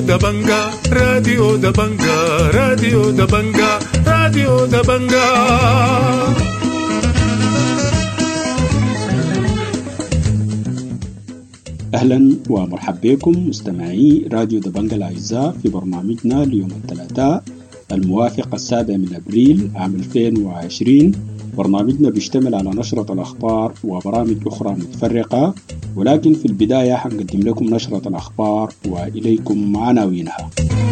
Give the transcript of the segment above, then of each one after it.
دبنجا راديو دبنجا راديو دبنجا راديو دبنجا. أهلا ومرحبا بكم مستمعي راديو دبنجا الأعزاء في برنامجنا ليوم الثلاثاء الموافق 7 أبريل عام 2020. برنامجنا بيشتمل على نشرة الأخبار وبرامج أخرى متفرقة، ولكن في البداية حنقدم لكم نشرة الأخبار وإليكم عناوينها.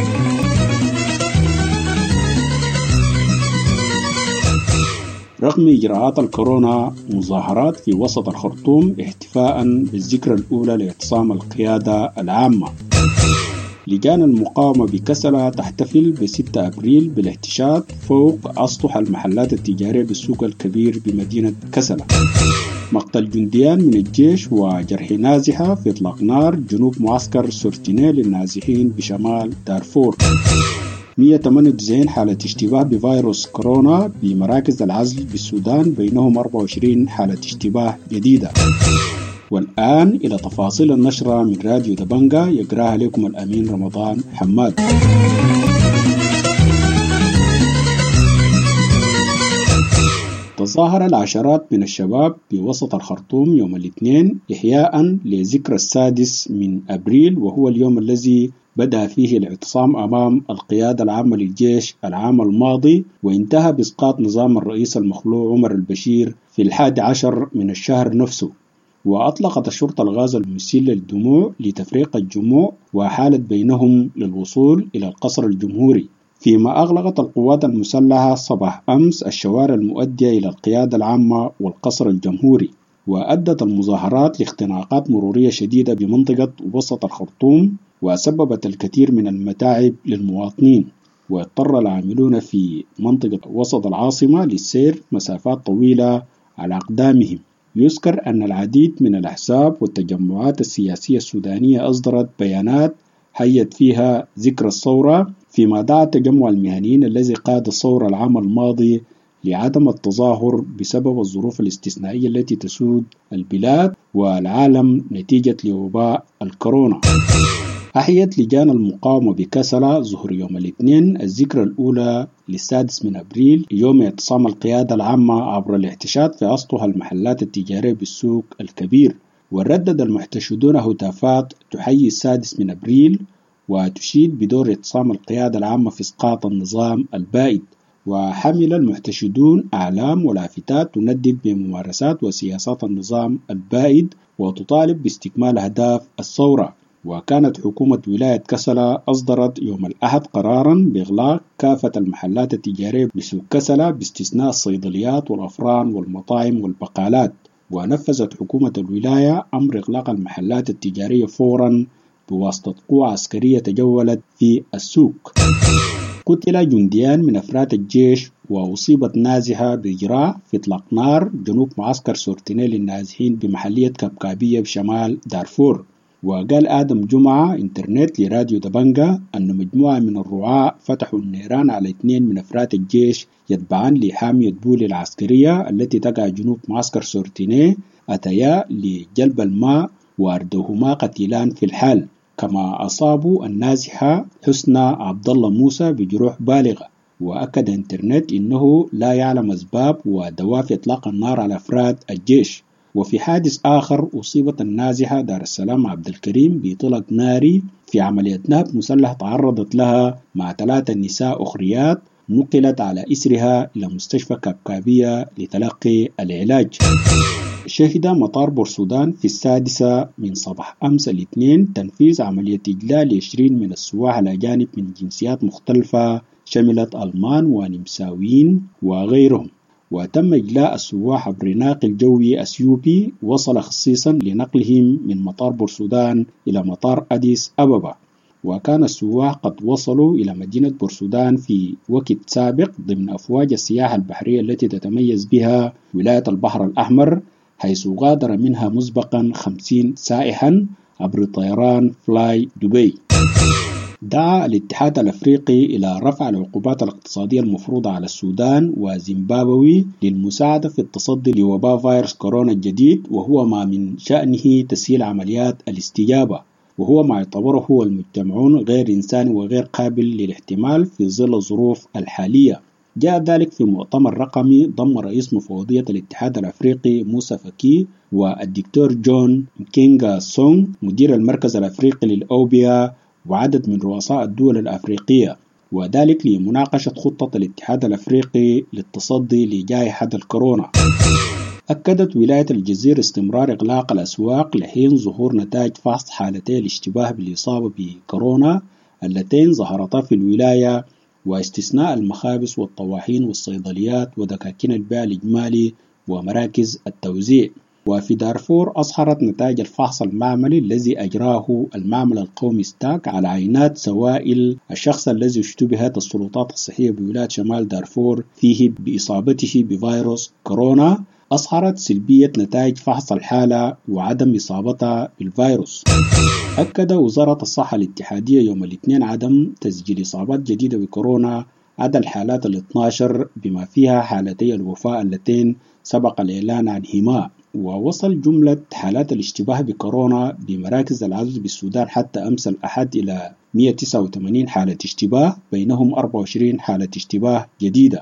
رغم إجراءات الكورونا، مظاهرات في وسط الخرطوم احتفاء بالذكرى الأولى لاعتصام القيادة العامة. لجان المقاومة بكسلة تحتفل ب6 أبريل بالاحتشاد فوق أسطح المحلات التجارية بالسوق الكبير بمدينة كسلة. مقتل جنديان من الجيش وجرح نازحة في إطلاق نار جنوب معسكر سورتينيل للنازحين بشمال دارفور. 198 حالة اشتباه بفيروس كورونا بمراكز العزل بالسودان، بينهم 24 حالة اشتباه جديدة. والآن إلى تفاصيل النشرة من راديو دبنجا، يقراها لكم الأمين رمضان حماد. تظاهر العشرات من الشباب بوسط الخرطوم يوم الاثنين إحياء لذكرى 6 أبريل، وهو اليوم الذي بدأ فيه الاعتصام أمام القيادة العامة للجيش العام الماضي، وانتهى بإسقاط نظام الرئيس المخلوع عمر البشير في 11 من الشهر نفسه. وأطلقت الشرطة الغاز المسيل للدموع لتفريق الجموع وحالت بينهم للوصول إلى القصر الجمهوري، فيما أغلقت القوات المسلحة صباح أمس الشوارع المؤدية إلى القيادة العامة والقصر الجمهوري. وأدت المظاهرات لاختناقات مرورية شديدة بمنطقة وسط الخرطوم، وسببت الكثير من المتاعب للمواطنين، واضطر العاملون في منطقة وسط العاصمة للسير مسافات طويلة على أقدامهم. يذكر أن العديد من الأحزاب والتجمعات السياسية السودانية أصدرت بيانات حيت فيها ذكرى الثورة، فيما دعا التجمع المهنيين الذي قاد الثورة العام الماضي لعدم التظاهر بسبب الظروف الاستثنائية التي تسود البلاد والعالم نتيجة لوباء الكورونا. أحيت لجان المقاومة بكسلة ظهر يوم الاثنين الذكرى الأولى ل6 أبريل، يوم اعتصام القيادة العامة عبر الاحتشاد في أسطح المحلات التجارية بالسوق الكبير. وردد المحتشدون هتافات تحيي 6 أبريل وتشيد بدور اعتصام القيادة العامة في إسقاط النظام البائد. وحمل المحتشدون أعلام ولافتات تندد بممارسات وسياسات النظام البائد وتطالب باستكمال أهداف الثورة. وكانت حكومة ولاية كسلة أصدرت يوم الأحد قراراً بإغلاق كافة المحلات التجارية بسوق كسلة باستثناء الصيدليات والأفران والمطاعم والبقالات. ونفذت حكومة الولاية أمر إغلاق المحلات التجارية فوراً بواسطة قوى عسكرية تجولت في السوق. قتل جنديان من أفراد الجيش وأصيبت نازحة بجراح في إطلاق نار جنوب معسكر سورتينيل للنازحين بمحلية كبكابية بشمال دارفور. وقال آدم جمعة إنترنت لراديو دبنجا أن مجموعة من الرعاة فتحوا النيران على 2 من أفراد الجيش يتبعان لحامية بولي العسكرية التي تقع جنوب معسكر سورتيني، أتيا لجلب الماء واردوهما قتيلان في الحال. كما أصابوا النازحة حسنى عبد الله موسى بجروح بالغة. وأكد إنترنت إنه لا يعلم أسباب ودوافع إطلاق النار على أفراد الجيش. وفي حادث آخر أصيبت النازحة دار السلام عبد الكريم بطلق ناري في عملية نهب مسلح تعرضت لها مع 3 نساء أخريات، نقلت على إسرها إلى مستشفى كبكابية لتلقي العلاج. شهد مطار بورسودان في 6 من صباح أمس الاثنين تنفيذ عملية إجلال 20 من السواح الأجانب من جنسيات مختلفة شملت ألمان ونمساويين وغيرهم. وتم إجلاء السواح عبر ناقل جوي أثيوبي وصل خصيصا لنقلهم من مطار بورسودان إلى مطار أديس أبابا. وكان السواح قد وصلوا إلى مدينة بورسودان في وقت سابق ضمن أفواج السياحة البحرية التي تتميز بها ولاية البحر الأحمر، حيث غادر منها مسبقا 50 سائحا عبر طيران فلاي دبي. دعا الاتحاد الأفريقي إلى رفع العقوبات الاقتصادية المفروضة على السودان وزيمبابوي للمساعدة في التصدي لوباء فيروس كورونا الجديد، وهو ما من شأنه تسهيل عمليات الاستجابة. وهو ما يعتبره هو المجتمعون غير إنساني وغير قابل للاحتمال في ظل الظروف الحالية. جاء ذلك في مؤتمر رقمي ضم رئيس مفوضية الاتحاد الأفريقي موسى فكي والدكتور جون كينغا سونغ مدير المركز الأفريقي للأوبئة وعدد من رؤساء الدول الأفريقية، وذلك لمناقشة خطة الاتحاد الأفريقي للتصدي لجائحة الكورونا. أكدت ولاية الجزيرة استمرار إغلاق الأسواق لحين ظهور نتائج فحص حالتي الاشتباه بالإصابة بكورونا اللتين ظهرتا في الولاية، واستثناء المخابز والطواحين والصيدليات ودكاكين البيع الإجمالي ومراكز التوزيع. وفي دارفور أظهرت نتائج الفحص المعملي الذي أجراه المعمل القومي ستاك على عينات سوائل الشخص الذي اشتبهت السلطات الصحية بولاية شمال دارفور فيه بإصابته بفيروس كورونا، أظهرت سلبية نتائج فحص الحالة وعدم إصابتها بالفيروس. أكد وزارة الصحة الاتحادية يوم الاثنين عدم تسجيل إصابات جديدة بكورونا عدا الحالات 12 بما فيها حالتي الوفاة اللتين سبق الإعلان عنهما. ووصل جملة حالات الاشتباه بكورونا بمراكز العزل بالسودان حتى أمس الأحد إلى 189 حالة اشتباه، بينهم 24 حالة اشتباه جديدة.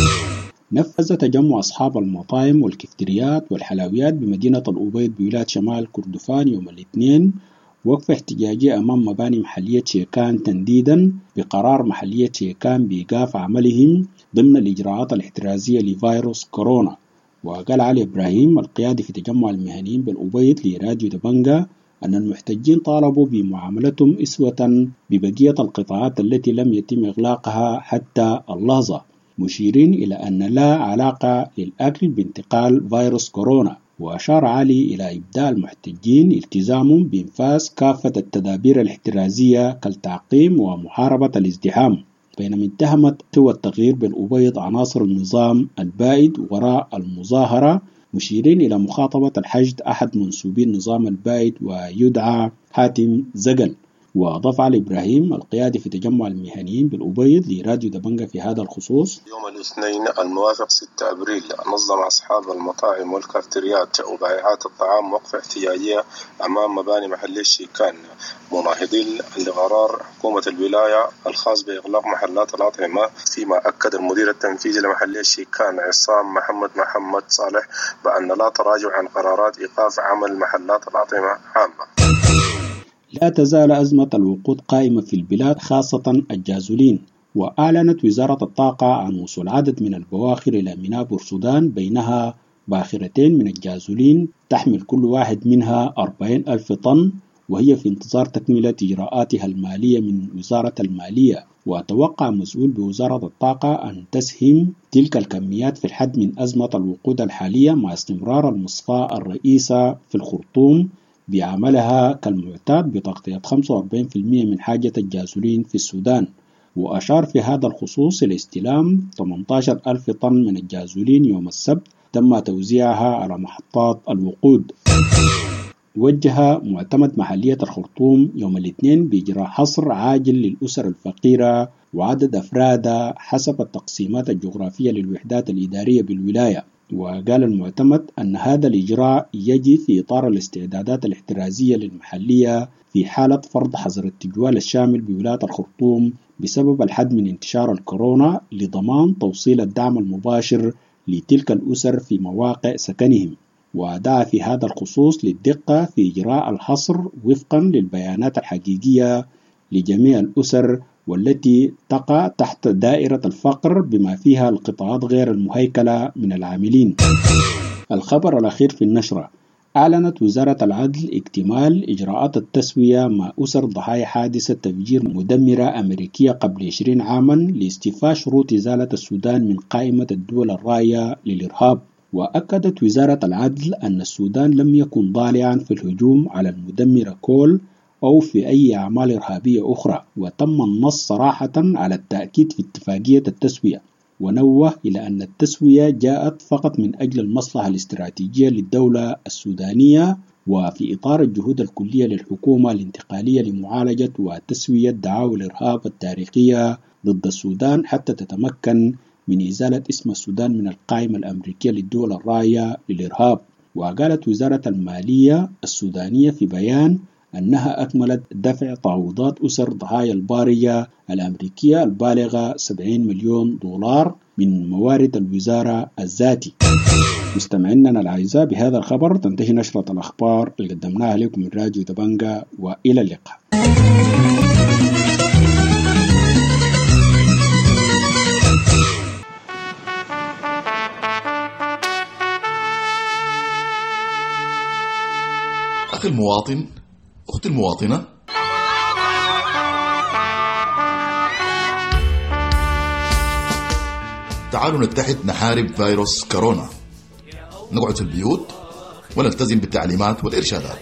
نفذ تجمع أصحاب المطاعم والكفتريات والحلويات بمدينة الأبيض بولاية شمال كردفان يوم الاثنين وقفة احتجاجية أمام مباني محلية شيكان تنديدا بقرار محلية شيكان بإيقاف عملهم ضمن الإجراءات الاحترازية لفيروس كورونا. وقال علي إبراهيم القيادي في تجمع المهنيين بالأبيض لراديو دبنجا أن المحتجين طالبوا بمعاملتهم أسوة ببقية القطاعات التي لم يتم إغلاقها حتى اللحظة، مشيرين إلى أن لا علاقة للأكل بانتقال فيروس كورونا. وأشار علي إلى إبداء المحتجين التزامهم بإنفاذ كافة التدابير الاحترازية كالتعقيم ومحاربة الازدحام، بينما اتهمت قوى التغيير بالأبيض عناصر النظام البائد وراء المظاهرة، مشيرين إلى مخاطبة الحشد أحد منسوبي النظام البائد ويدعى حاتم زقل. وأضاف علي إبراهيم القيادي في تجمع المهنيين بالأبيض لراديو دبنجا في هذا الخصوص: يوم الاثنين الموافق 6 أبريل نظم أصحاب المطاعم والكافتريات وبائعات الطعام وقفة احتجاجية أمام مباني محلية شيكان مناهضين لقرار حكومة الولاية الخاص بإغلاق محلات الأطعمة، فيما أكد المدير التنفيذي لمحلية شيكان عصام محمد صالح بأن لا تراجع عن قرارات إيقاف عمل محلات الأطعمة عامة. لا تزال أزمة الوقود قائمة في البلاد خاصة الجازولين. وأعلنت وزارة الطاقة عن وصول عدد من البواخر إلى ميناء بورسودان، بينها باخرتين من الجازولين تحمل كل واحد منها 40,000 طن، وهي في انتظار تكملة إجراءاتها المالية من وزارة المالية. وتوقع مسؤول بوزارة الطاقة أن تسهم تلك الكميات في الحد من أزمة الوقود الحالية مع استمرار المصفاة الرئيسة في الخرطوم بعملها كالمعتاد بتغطية 45% من حاجة الجازولين في السودان. وأشار في هذا الخصوص إلى استلام 18,000 طن من الجازولين يوم السبت تم توزيعها على محطات الوقود. وجه معتمد محلية الخرطوم يوم الاثنين بإجراء حصر عاجل للأسر الفقيرة وعدد أفرادها حسب التقسيمات الجغرافية للوحدات الإدارية بالولاية. وقال المعتمد أن هذا الإجراء يجي في إطار الاستعدادات الاحترازية للمحلية في حالة فرض حظر التجوال الشامل بولاية الخرطوم بسبب الحد من انتشار الكورونا لضمان توصيل الدعم المباشر لتلك الأسر في مواقع سكنهم. ودعا في هذا الخصوص للدقة في إجراء الحصر وفقا للبيانات الحقيقية لجميع الأسر والتي تقع تحت دائرة الفقر بما فيها القطاعات غير المهيكلة من العاملين. الخبر الأخير في النشرة: أعلنت وزارة العدل اكتمال إجراءات التسوية مع أسر ضحايا حادثة تفجير مدمرة أمريكية قبل 20 عاما لاستيفاء شروط إزالة السودان من قائمة الدول الراعية للإرهاب. وأكدت وزارة العدل أن السودان لم يكن ضالعا في الهجوم على المدمرة كول أو في أي أعمال إرهابية أخرى، وتم النص صراحة على التأكيد في اتفاقية التسوية. ونوه إلى أن التسوية جاءت فقط من أجل المصلحة الاستراتيجية للدولة السودانية وفي إطار الجهود الكلية للحكومة الانتقالية لمعالجة وتسوية دعاوى الإرهاب التاريخية ضد السودان حتى تتمكن من إزالة اسم السودان من القائمة الأمريكية للدول الراعية للإرهاب. وقالت وزارة المالية السودانية في بيان أنها أكملت دفع تعويضات أسر ضحايا البارجة الأمريكية البالغة 70 مليون دولار من موارد الوزارة الذاتي. مستمعينا الأعزاء، بهذا الخبر تنتهي نشرة الأخبار اللي قدمناها لكم من راديو دبنجة، وإلى اللقاء. أخي المواطن، أختي المواطنة، تعالوا نتحد نحارب فيروس كورونا. نقعد في البيوت ونلتزم بالتعليمات والإرشادات.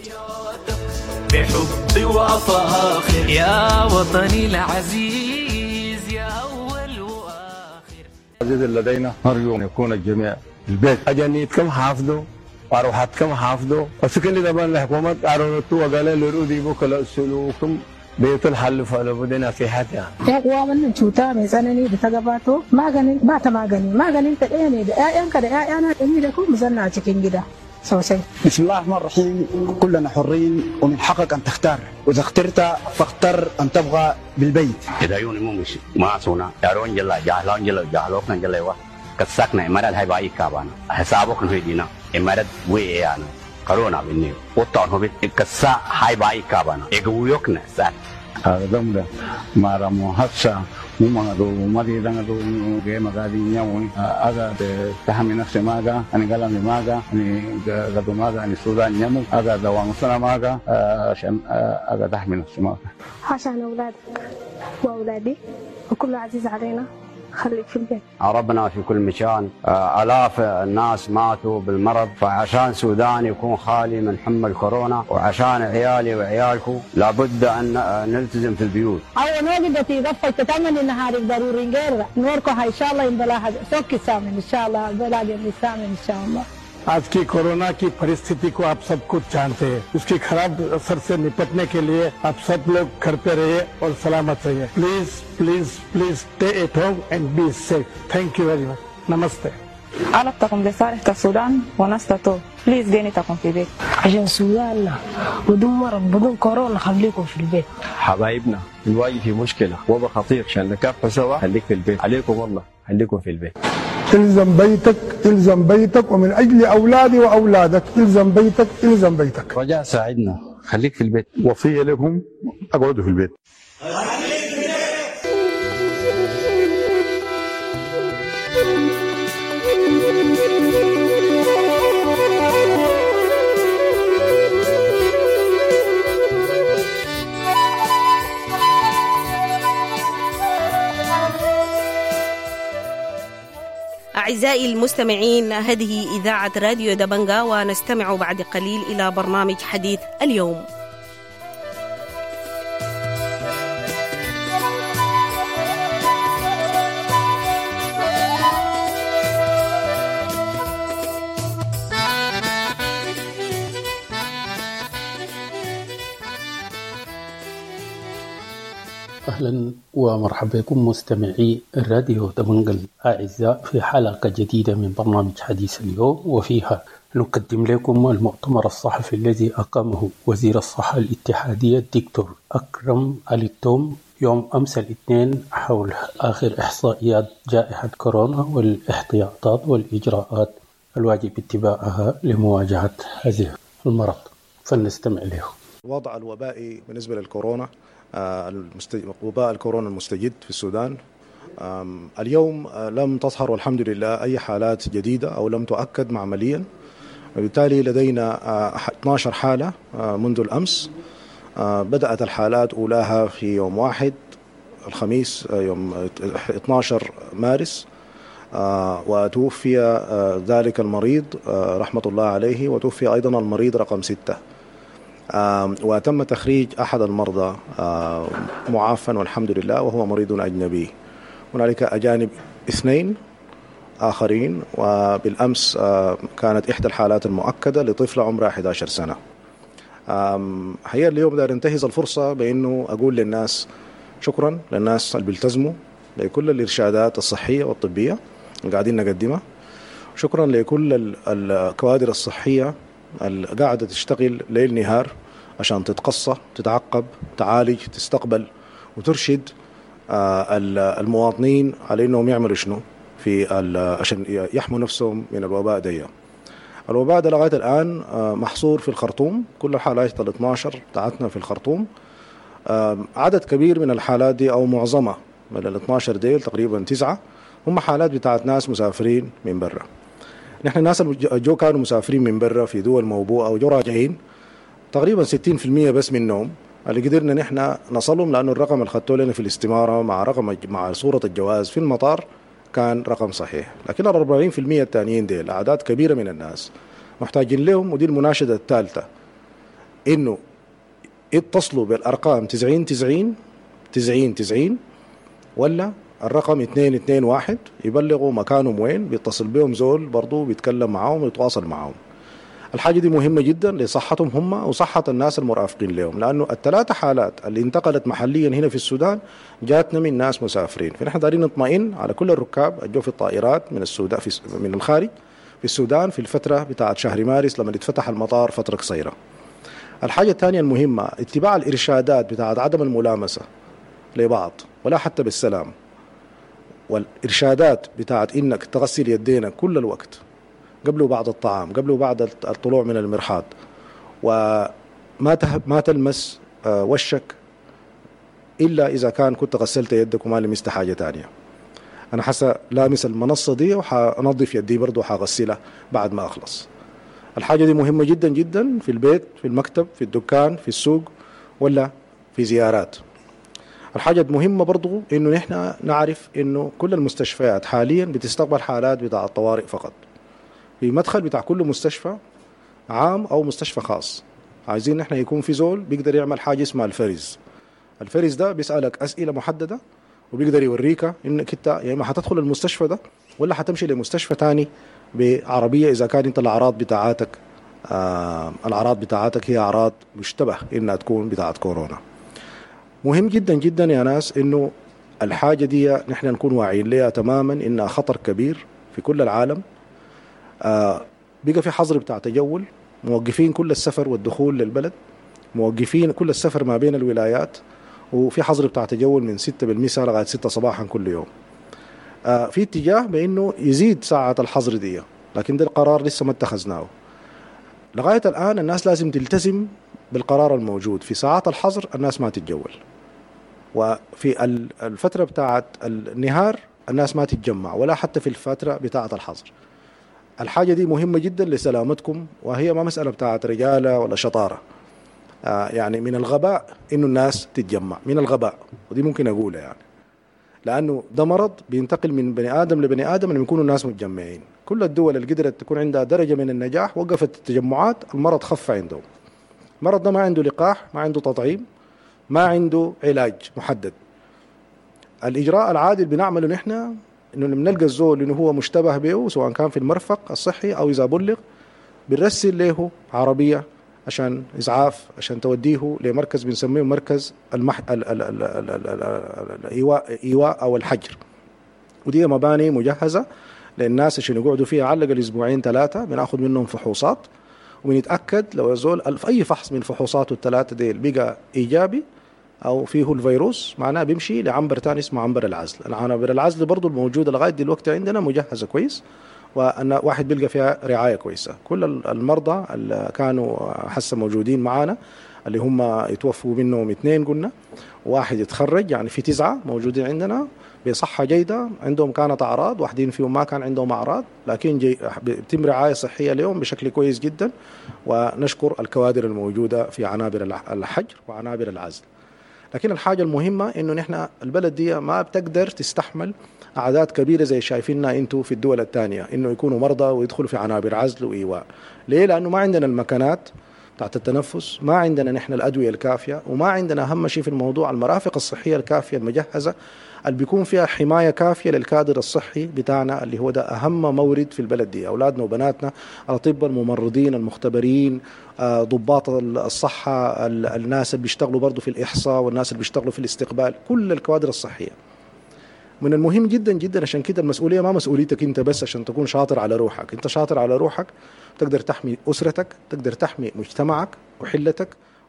بحب وفاخر يا وطني العزيز يا أول وآخر. العزيز لدينا نرجو أن يكون الجميع البيت أجنيت كم حافظوا وأروحات كم حافظوا وسكن لدبان الحكومة أرونتو وقال للرودي بكلا السلوكم بيت الحل فلبدنا في حتى يقوى من شوتا ميزانني بتجباتو ما غني بات ما غني تديني ده كده أنا إني لكم مزنة cikin gida sosai. بسم الله الرحمن الرحيم. كلنا حرين ومن حقك أن تختار، وإذا اخترت فاختر أن تبقى بالبيت. إذا يوني مش ما سونا يارون جلا جهلون كان جلا وا كسكنا إمارات هاي باي كابانا حسابك نهيدينا إمارات ويانا كورونا بيني وطن هو بيتكسا هاي باي كابانا إجويوكنا سات هذا دمدا مارامو هسا ممانغو مديدانغو جيماغادي نياوي أجا تهمي نفسي ماغا أنا قلمي ماغا أنا غدو ماغا أنا سودان نيامو أجا دوام سنا ماغا عشان أجا تهمي نفسي ماغا عشان أولادي وأولادي وكل عزيز علينا خليك في البيت. ربنا في كل مكان، آلاف الناس ماتوا بالمرض، فعشان سودان يكون خالي من حمى الكورونا وعشان عيالي وعيالكم لابد أن نلتزم في البيوت. أول نوجد في غفة تتمنى النهار ضروري غير نوركم إن شاء الله إن بلاها سوكي سامن إن شاء الله بلاها سامن إن شاء الله. आज की कोरोना की परिस्थिति को आप सब कुछ जानते हैं। उसकी खराब असर से निपटने के लिए आप सब लोग घर पे रहिए और सलामत रहिए। Please please please stay at home and be safe. Thank you very much. नमस्ते. علاقتكم لصالح السودان ونستطيع. بليز جينيتكم في البيت. عشان السودان بدون مرض بدون كورونا خليكم في البيت. حبايبنا الواجه في مشكلة وبا خطير عشان نكافح سوا. خليك في البيت. عليكم والله خليكم في البيت. الزم بيتك ومن أجل أولادي وأولادك الزم بيتك. رجاء ساعدنا خليك في البيت. وصية لكم اقعدوا في البيت. أعزائي المستمعين، هذه إذاعة راديو دبنجا، ونستمع بعد قليل إلى برنامج حديث اليوم. أهلا ومرحبا بكم مستمعي الراديو دبنجا الأعزاء في حلقة جديدة من برنامج حديث اليوم، وفيها نقدم لكم المؤتمر الصحفي الذي أقامه وزير الصحة الاتحادية الدكتور أكرم علي توم يوم أمس الاثنين حول آخر إحصائيات جائحة كورونا والاحتياطات والإجراءات الواجب اتباعها لمواجهة هذه المرض. فلنستمع له. الوضع الوبائي بالنسبة للكورونا، وباء الكورونا المستجد في السودان اليوم لم تظهر والحمد لله أي حالات جديدة أو لم تؤكد معمليا، وبالتالي لدينا 12 حالة منذ الأمس. بدأت الحالات أولاها في يوم 1 الخميس يوم 12 مارس، وتوفي ذلك المريض رحمة الله عليه، وتوفي أيضا المريض رقم 6. وتم تخريج أحد المرضى معافى والحمد لله، وهو مريض أجنبي. هنالك أجانب 2 آخرين، وبالأمس كانت إحدى الحالات المؤكدة لطفلة عمرها 11 سنة. هي اليوم دار انتهز الفرصة بأنه أقول للناس شكرا للناس اللي بيلتزموا لكل الإرشادات الصحية والطبية اللي قاعدين نقدمها. شكرا لكل الكوادر الصحية اللي قاعدة تشتغل ليل نهار عشان تتقصى، تتعقب، تعالج، تستقبل وترشد المواطنين على انهم يعملوا شنو عشان يحموا نفسهم من الوباء ده. الوباء ده لغايه الان محصور في الخرطوم، كل الحالات ال 12 بتاعتنا في الخرطوم. عدد كبير من الحالات دي او معظمها من ال 12 ديل تقريبا 9 هم حالات بتاعت ناس مسافرين من برا. نحن الناس اللي كانوا مسافرين من برا في دول موبوءه وجو راجعين تقريبا 60% بس منهم اللي قدرنا نحن نصلهم، لانه الرقم اللي خدته لنا في الاستماره مع صوره الجواز في المطار كان رقم صحيح. لكن ال 40% الثانيين ديل اعداد كبيره من الناس محتاجين لهم، ودي المناشده الثالثه انه اتصلوا بالارقام 90 90 90 90 ولا الرقم 221 يبلغوا مكانهم وين، بيتصل بهم زول برضو بيتكلم معاهم ويتواصل معاهم. الحاجة دي مهمة جدا لصحتهم هم وصحة الناس المرافقين لهم، لأنه ال3 حالات اللي انتقلت محليا هنا في السودان جاتنا من ناس مسافرين، فنحن دارين نطمئن على كل الركاب الجو في الطائرات من السودان من الخارج في السودان في الفترة بتاعت شهر مارس لما يتفتح المطار فترة قصيرة. الحاجة الثانية المهمة اتباع الإرشادات بتاعت عدم الملامسة لبعض ولا حتى بالسلام، والإرشادات بتاعت إنك تغسل يدينا كل الوقت قبل وبعد الطعام، قبل وبعد الطلوع من المرحاض، وما تلمس وشك إلا إذا كنت غسلت يدك وما لمست حاجة تانية. أنا حاسة لامس المنصة دي وحنظف يدي برضو وحغسلها بعد ما أخلص. الحاجة دي مهمة جدا جدا في البيت، في المكتب، في الدكان، في السوق ولا في زيارات. الحاجة المهمة برضو إنه نحن نعرف إنه كل المستشفيات حاليا بتستقبل حالات بتاع الطوارئ فقط. في مدخل بتاع كل مستشفى عام أو مستشفى خاص عايزين نحن يكون في زول بيقدر يعمل حاجة اسمها الفرز. الفرز ده بيسألك أسئلة محددة وبيقدر يوريك إنك أنت يا إما حتدخل المستشفى ده ولا حتمشي لمستشفى تاني بعربية إذا كان أنت الأعراض بتاعتك هي أعراض مشتبه إنها تكون بتاعت كورونا. مهم جدا جدا يا ناس إنه الحاجة دي نحن نكون واعيين لها تماما إنها خطر كبير في كل العالم. بقى في حظر بتاع تجول، موقفين كل السفر والدخول للبلد، موقفين كل السفر ما بين الولايات، وفي حظر بتاع تجول من 6 بالمساء لغاية 6 صباحا كل يوم. في اتجاه بأنه يزيد ساعة الحظر دي، لكن ده القرار لسه ما اتخذناه. لغاية الآن الناس لازم تلتزم بالقرار الموجود، في ساعات الحظر الناس ما تتجول، وفي الفترة بتاعت النهار الناس ما تتجمع ولا حتى في الفترة بتاعت الحظر. الحاجة دي مهمة جدا لسلامتكم، وهي ما مسألة بتاعت رجالة ولا شطارة. يعني من الغباء إنه الناس تتجمع، من الغباء، ودي ممكن أقولها يعني، لأنه ده مرض بينتقل من بني آدم لبني آدم، أن يكونوا الناس متجمعين. كل الدول اللي قدرت تكون عندها درجة من النجاح وقفت التجمعات، المرض خف عندهم. المرض ده ما عنده لقاح، ما عنده تطعيم، ما عنده علاج محدد. الإجراء العادل بنعمله نحن إنه بنلقى الزول إنه هو مشتبه به، سواء كان في المرفق الصحي أو إذا بلغ بنرسل له عربية عشان إسعاف، عشان توديه لمركز بنسميه مركز الإيواء أو الحجر. ودي مباني مجهزة للناس عشان يقعدوا فيها على الأقل 2 3 بناخذ منهم فحوصات، وبنتأكد لو الزول في أي فحص من فحوصاته ال3 ديل بقى إيجابي أو فيه الفيروس، معناه بيمشي لعنبر تاني اسمه عنبر العزل. العنبر العزل برضو الموجودة لغاية دلوقتي عندنا مجهزة كويس، وأن واحد بيلقى فيها رعاية كويسة. كل المرضى اللي كانوا حسا موجودين معانا اللي هم يتوفوا منهم 2 قلنا، واحد يتخرج، يعني في 9 موجودين عندنا بصحة جيدة، عندهم كانت أعراض، واحدين فيهم ما كان عندهم أعراض، لكن بيتم رعاية صحية اليوم بشكل كويس جدا. ونشكر الكوادر الموجودة في عنابر الحجر وعنابر العزل. لكن الحاجة المهمة إنه نحن البلد دي ما بتقدر تستحمل أعداد كبيرة زي شايفيننا أنتوا في الدول الثانية، إنه يكونوا مرضى ويدخلوا في عنابر عزل وإيواء. ليه؟ لأنه ما عندنا المكانات بتاعت التنفس، ما عندنا نحن الأدوية الكافية، وما عندنا أهم شيء في الموضوع المرافق الصحية الكافية المجهزة اللي بيكون فيها حماية كافية للكادر الصحي بتاعنا، اللي هو ده أهم مورد في البلد دي. أولادنا وبناتنا، الأطباء الممرضين المختبرين، ضباط الصحة، الناس اللي بيشتغلوا برضو في الإحصاء، والناس اللي بيشتغلوا في الاستقبال، كل الكوادر الصحية. من المهم جدا جدا، عشان كده المسؤولية ما مسؤوليتك انت بس عشان تكون شاطر على روحك، انت شاطر على روحك تقدر تحمي أسرتك، تقدر تحمي مجتمعك وحلتك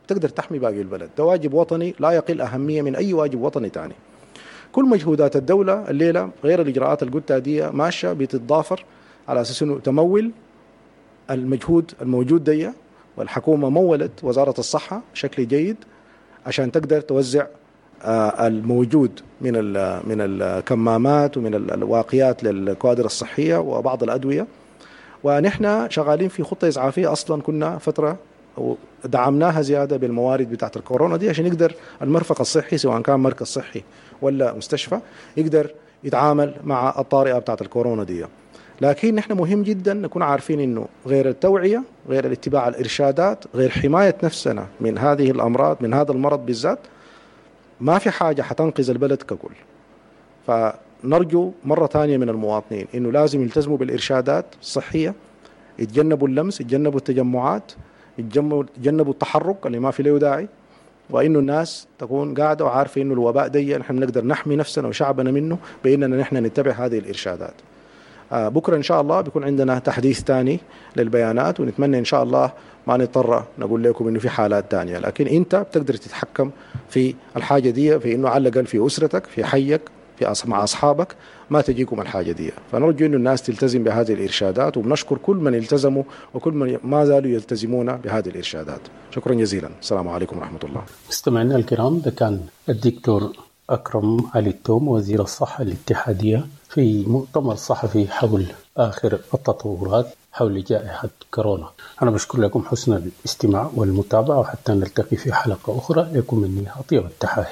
بتقدر تحمي باقي البلد. ده واجب وطني لا يقل أهمية من أي واجب وطني تاني. كل مجهودات الدولة الليلة غير الإجراءات اللي قلتها دي ماشية بتتضافر على أساس إنه تمول المجهود الموجود دي، والحكومة مولت وزارة الصحة بشكل جيد عشان تقدر توزع الموجود من الكمامات ومن الواقيات للكوادر الصحية وبعض الأدوية. ونحن شغالين في خطة إسعافية أصلا كنا فترة دعمناها زيادة بالموارد بتاعت الكورونا دي عشان يقدر المرفق الصحي سواء كان مركز صحي ولا مستشفى يقدر يتعامل مع الطارئة بتاعت الكورونا دي. لكن نحن مهم جدا نكون عارفين انه غير التوعية، غير الاتباع الإرشادات، غير حماية نفسنا من هذه الأمراض، من هذا المرض بالذات، ما في حاجة حتنقذ البلد ككل. فنرجو مرة ثانية من المواطنين انه لازم يلتزموا بالإرشادات الصحية، يتجنبوا اللمس، يتجنبوا التجمعات، يتجنبوا التحرك اللي ما في له داعي، وانه الناس تكون قاعدة وعارفة انه الوباء دي نحن نقدر نحمي نفسنا وشعبنا منه باننا نحن نتبع هذه الإرشادات. بكرة إن شاء الله بيكون عندنا تحديث تاني للبيانات، ونتمنى إن شاء الله ما نضطر نقول لكم إنه في حالات تانية، لكن أنت بتقدر تتحكم في الحاجة دي، في إنه على الأقل في أسرتك، في حيك، مع أصحابك ما تجيكم الحاجة دي. فنرجو إنه الناس تلتزم بهذه الإرشادات، وبنشكر كل من التزموا وكل من ما زالوا يلتزمون بهذه الإرشادات. شكرا جزيلا. السلام عليكم ورحمة الله. مستمعينا الكرام، ده كان الدكتور أكرم علي التوم وزير الصحة الاتحادية في مؤتمر صحفي حول آخر التطورات حول جائحة كورونا. أنا بشكر لكم حسن الاستماع والمتابعة، وحتى نلتقي في حلقة أخرى لكم مني أطيب التحايا.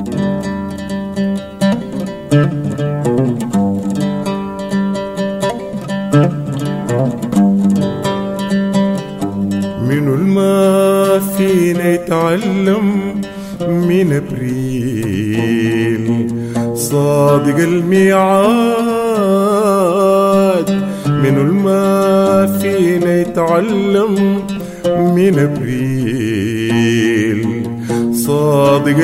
من الما فينا يتعلم من أبريل صادق الميعاد، من الما فينا يتعلم من أبريل صادق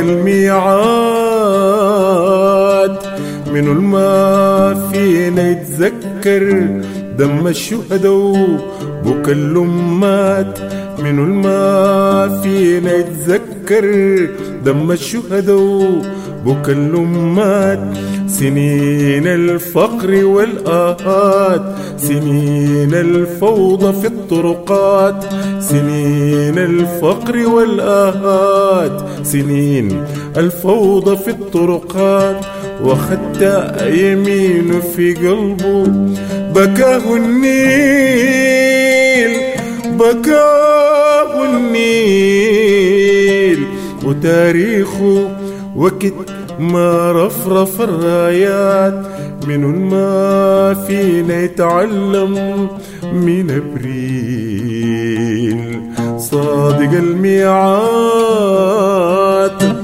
الميعاد، من الما فينا يتذكر دم الشهداء بكى الأمات، من الما فينا يتذكر دم الشهداء بكى الأمات، سنين الفقر والآهات، سنين الفوضى في الطرقات، سنين الفقر والآهات، سنين الفوضى في الطرقات، وخدت يمين في قلبه بكاه النيل، بكاه النيل، وتاريخه وقت ما رفرف الرايات، من ما فينا يتعلم من أبريل صادق الميعاد.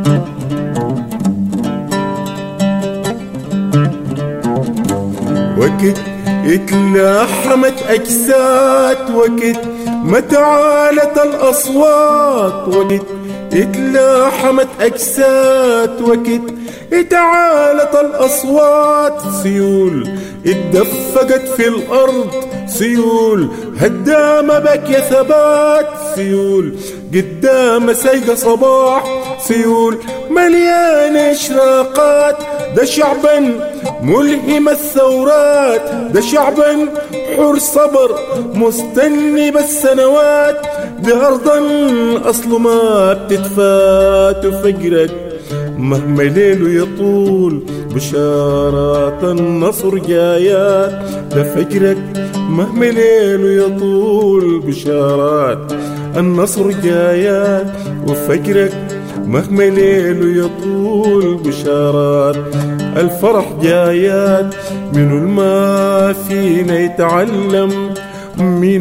وقت اتلاحمت أجساد، وقت ما تعالت الأصوات، وقت اتلاحمت أجساد، وقت اتعالت الأصوات، سيول اتدفقت في الأرض، سيول هدامة بكي ثبات، سيول قدام سيق صباح، سيول مليانة إشراقات، ده شعبا ملهم الثورات، ده شعبا حر صبر مستني بالسنوات، ده أرضا أصله ما بتتفات، وفجرك مهما ليله يطول بشارات النصر جايات، ده فجرك مهما ليله يطول بشارات النصر جايات، وفجرك مهما ليله يطول بشارات الفرح جايات، من الما فينا يتعلم من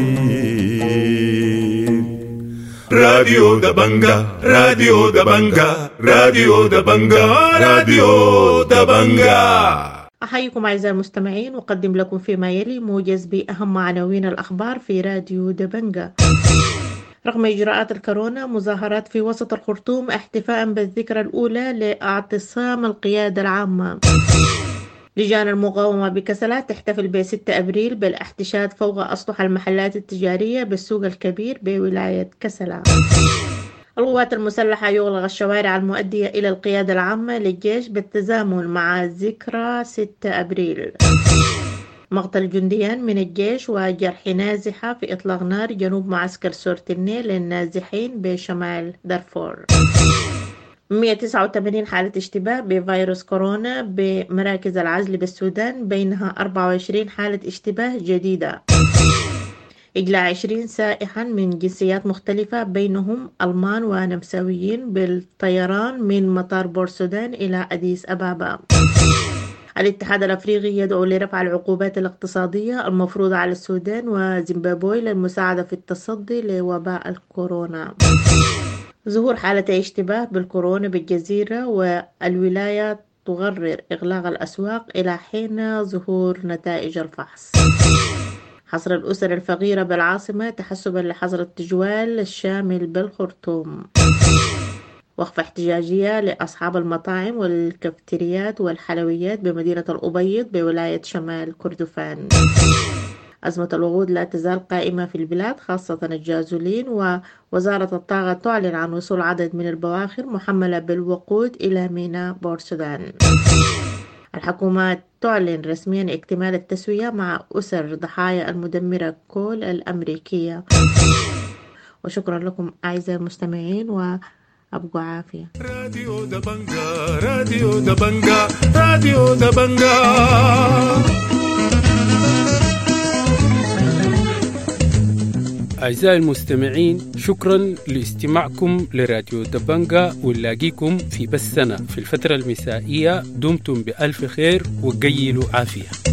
أبريل. راديو دبنجا، راديو دبنجا، راديو دبنجا، راديو دبنجا. أحييكم أعزائي المستمعين، وأقدم لكم فيما يلي موجز بأهم عناوين الأخبار في راديو دبنجا. رغم إجراءات الكورونا، مظاهرات في وسط الخرطوم احتفاء بالذكرى الأولى لاعتصام القيادة العامة. لجان المقاومة بكسلة تحتفل ب6 أبريل بالاحتشاد فوق أسطح المحلات التجارية بالسوق الكبير بولاية كسلة. القوات المسلحة يغلق الشوارع المؤدية إلى القيادة العامة للجيش بالتزامن مع ذكرى 6 أبريل. مقتل جنديان من الجيش وجرح نازحة في إطلاق نار جنوب معسكر سورة النيل للنازحين بشمال دارفور. 189 حالة اشتباه بفيروس كورونا بمراكز العزل بالسودان، بينها 24 حالة اشتباه جديدة. إجلاء 20 سائحا من جنسيات مختلفة بينهم ألمان ونمساويين بالطيران من مطار بورسودان إلى أديس أبابا. الاتحاد الأفريقي يدعو لرفع العقوبات الاقتصادية المفروضة على السودان وزيمبابوي للمساعدة في التصدي لوباء الكورونا. ظهور حالة اشتباه بالكورونا بالجزيرة، والولاية تقرر إغلاق الأسواق إلى حين ظهور نتائج الفحص. حصر الأسر الفقيرة بالعاصمة تحسبا لحظر التجوال الشامل بالخرطوم. وقفة احتجاجية لأصحاب المطاعم والكافتريات والحلويات بمدينة الأبيض بولاية شمال كردفان. أزمة الوقود لا تزال قائمة في البلاد خاصة الجازولين، ووزارة الطاقة تعلن عن وصول عدد من البواخر محملة بالوقود إلى ميناء بورسودان. الحكومات تعلن رسميا اكتمال التسوية مع أسر ضحايا المدمرة كول الأمريكية. وشكرا لكم أعزائي المستمعين، وأبقوا عافية. راديو دبنجا، راديو دبنجا، راديو دبنجا. أعزائي المستمعين، شكرا لاستماعكم لراديو دبنجا، ونلاقيكم في بثنا في الفترة المسائية. دمتم بألف خير وقيلوا عافية.